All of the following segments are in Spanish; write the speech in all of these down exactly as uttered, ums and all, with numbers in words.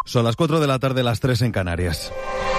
Son las cuatro de la tarde, las tres en Canarias.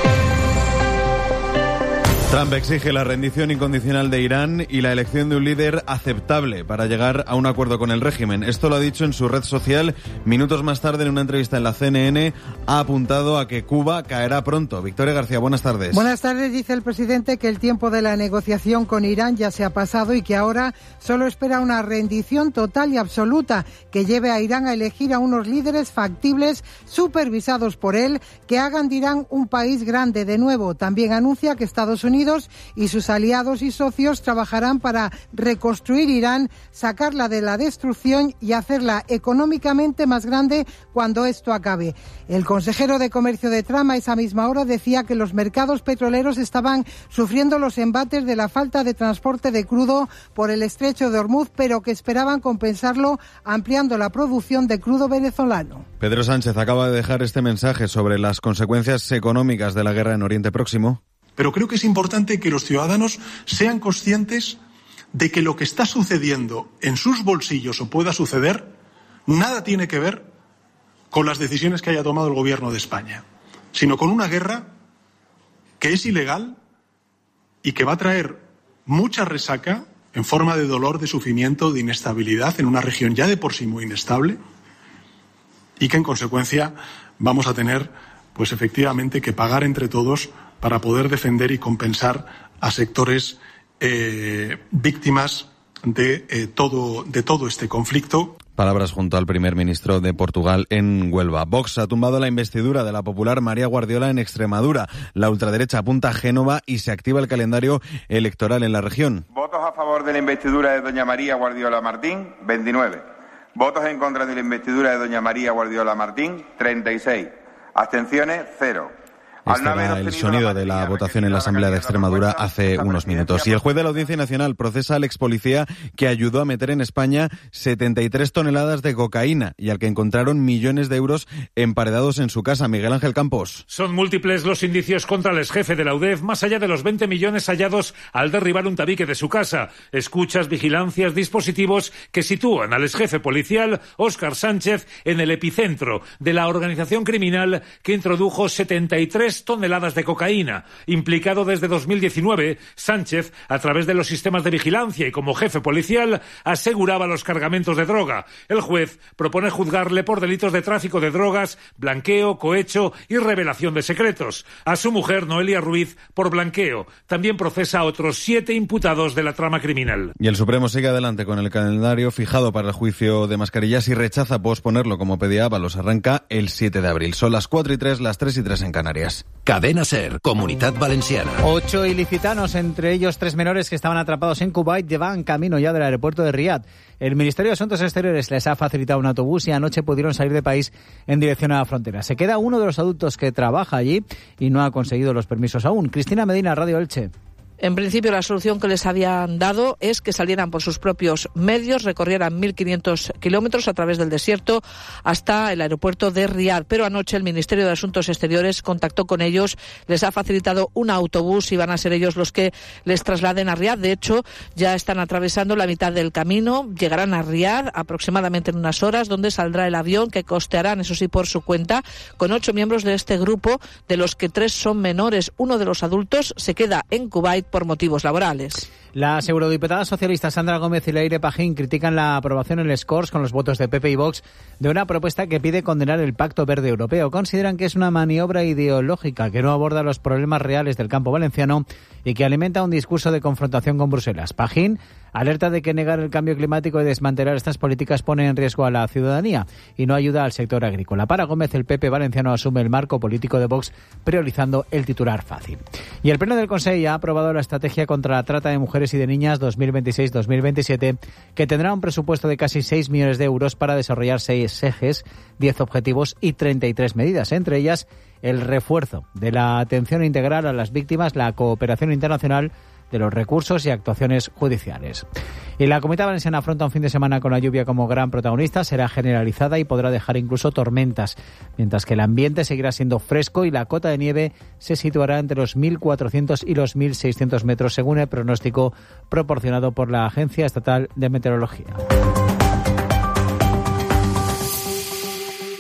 Trump exige la rendición incondicional de Irán y la elección de un líder aceptable para llegar a un acuerdo con el régimen. Esto lo ha dicho en su red social. Minutos más tarde, en una entrevista en la C N N, ha apuntado a que Cuba caerá pronto. Victoria García, buenas tardes. Buenas tardes. Dice el presidente que el tiempo de la negociación con Irán ya se ha pasado y que ahora solo espera una rendición total y absoluta que lleve a Irán a elegir a unos líderes factibles, supervisados por él, que hagan de Irán un país grande de nuevo. También anuncia que Estados Unidos y sus aliados y socios trabajarán para reconstruir Irán, sacarla de la destrucción y hacerla económicamente más grande cuando esto acabe. El consejero de Comercio de Trump a esa misma hora decía que los mercados petroleros estaban sufriendo los embates de la falta de transporte de crudo por el estrecho de Hormuz, pero que esperaban compensarlo ampliando la producción de crudo venezolano. Pedro Sánchez acaba de dejar este mensaje sobre las consecuencias económicas de la guerra en Oriente Próximo. Pero creo que es importante que los ciudadanos sean conscientes de que lo que está sucediendo en sus bolsillos o pueda suceder, nada tiene que ver con las decisiones que haya tomado el gobierno de España, sino con una guerra que es ilegal y que va a traer mucha resaca en forma de dolor, de sufrimiento, de inestabilidad en una región ya de por sí muy inestable y que en consecuencia vamos a tener, pues efectivamente, que pagar entre todos para poder defender y compensar a sectores eh, víctimas de, eh, todo, de todo este conflicto. Palabras junto al primer ministro de Portugal en Huelva. Vox ha tumbado la investidura de la popular María Guardiola en Extremadura. La ultraderecha apunta a Génova y se activa el calendario electoral en la región. Votos a favor de la investidura de doña María Guardiola Martín, veintinueve. Votos en contra de la investidura de doña María Guardiola Martín, treinta y seis. Abstenciones, cero. Este era el sonido de la votación en la Asamblea de Extremadura hace unos minutos. Y el juez de la Audiencia Nacional procesa al expolicía que ayudó a meter en España setenta y tres toneladas de cocaína y al que encontraron millones de euros emparedados en su casa. Miguel Ángel Campos. Son múltiples los indicios contra el exjefe de la U D E F, más allá de los veinte millones hallados al derribar un tabique de su casa. Escuchas, vigilancias, dispositivos que sitúan al exjefe policial, Óscar Sánchez, en el epicentro de la organización criminal que introdujo setenta y tres toneladas de cocaína. Implicado desde dos mil diecinueve, Sánchez, a través de los sistemas de vigilancia y como jefe policial, aseguraba los cargamentos de droga. El juez propone juzgarle por delitos de tráfico de drogas, blanqueo, cohecho y revelación de secretos. A su mujer, Noelia Ruiz, por blanqueo. También procesa a otros siete imputados de la trama criminal. Y el Supremo sigue adelante con el calendario fijado para el juicio de Mascarillas y rechaza posponerlo como pedía Ábalos. Arranca el siete de abril. Son las cuatro y tres, las tres y tres en Canarias. Cadena SER, Comunitat Valenciana. Ocho ilicitanos, entre ellos tres menores que estaban atrapados en Kuwait, llevan camino ya del aeropuerto de Riad. El Ministerio de Asuntos Exteriores les ha facilitado un autobús y anoche pudieron salir del país en dirección a la frontera. Se queda uno de los adultos que trabaja allí y no ha conseguido los permisos aún. Cristina Medina, Radio Elche. En principio, la solución que les habían dado es que salieran por sus propios medios, recorrieran mil quinientos kilómetros a través del desierto hasta el aeropuerto de Riad. Pero anoche el Ministerio de Asuntos Exteriores contactó con ellos, les ha facilitado un autobús y van a ser ellos los que les trasladen a Riad. De hecho, ya están atravesando la mitad del camino, llegarán a Riad aproximadamente en unas horas, donde saldrá el avión que costearán, eso sí, por su cuenta, con ocho miembros de este grupo, de los que tres son menores. Uno de los adultos se queda en Kuwait por motivos laborales. Las eurodiputadas socialistas Sandra Gómez y Leire Pajín critican la aprobación en les Corts con los votos de P P y Vox de una propuesta que pide condenar el Pacto Verde Europeo. Consideran que es una maniobra ideológica que no aborda los problemas reales del campo valenciano y que alimenta un discurso de confrontación con Bruselas. Pajín alerta de que negar el cambio climático y desmantelar estas políticas pone en riesgo a la ciudadanía y no ayuda al sector agrícola. Para Gómez, el P P valenciano asume el marco político de Vox priorizando el titular fácil. Y el Pleno del Consejo ha aprobado la Estrategia contra la Trata de Mujeres y de Niñas dos mil veintiséis dos mil veintisiete, que tendrá un presupuesto de casi seis millones de euros para desarrollar seis ejes, diez objetivos y treinta y tres medidas, entre ellas el refuerzo de la atención integral a las víctimas, la cooperación internacional, de los recursos y actuaciones judiciales. Y la Comunidad Valenciana afronta un fin de semana con la lluvia como gran protagonista, será generalizada y podrá dejar incluso tormentas, mientras que el ambiente seguirá siendo fresco y la cota de nieve se situará entre los mil cuatrocientos y los mil seiscientos metros, según el pronóstico proporcionado por la Agencia Estatal de Meteorología.